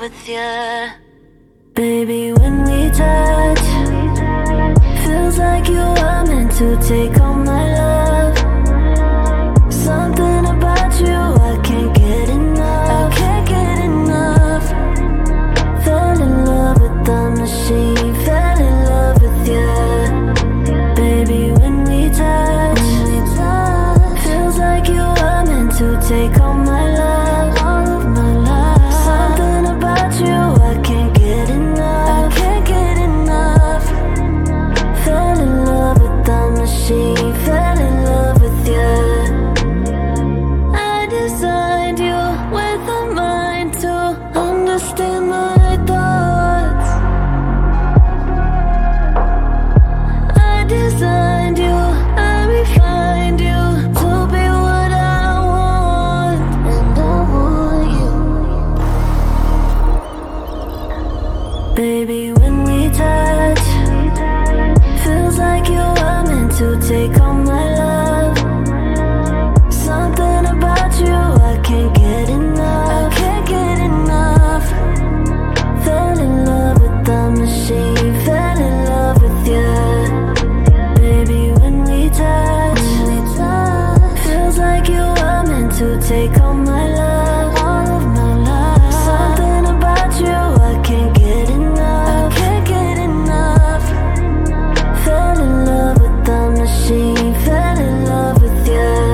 with you. Baby, when we touch, feels like you are meant to take all my love. Something about you, I can't get enough. I can't get enough. Fell in love with the machine, fell in love with you. Baby, when we touch, feels like you are meant to take all my love, all of my love. Something about you, I can't get enough. I can't get enough. Fell in love with the machine, fell in love with you. I designed you with a mind to understand my thoughts. I designed you, I refined you to be what I want, and I want you. Baby, when we touch, feels like you are meant to take all my love. Something about you, I can't get enough. I can't get enough. Fell in love with the machine, fell in love with you. Baby, when we touch, feels like you are meant to take all my love, all of my love. Something about you, I can't get enough. I can't get enough. Fell in love with the machine, fell in love with you.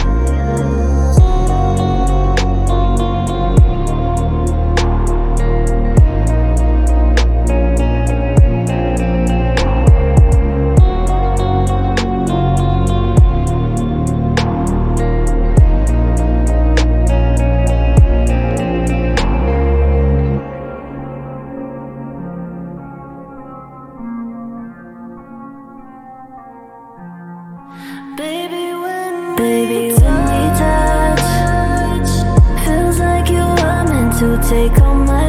Baby, when we touch, feels like you are meant to take all my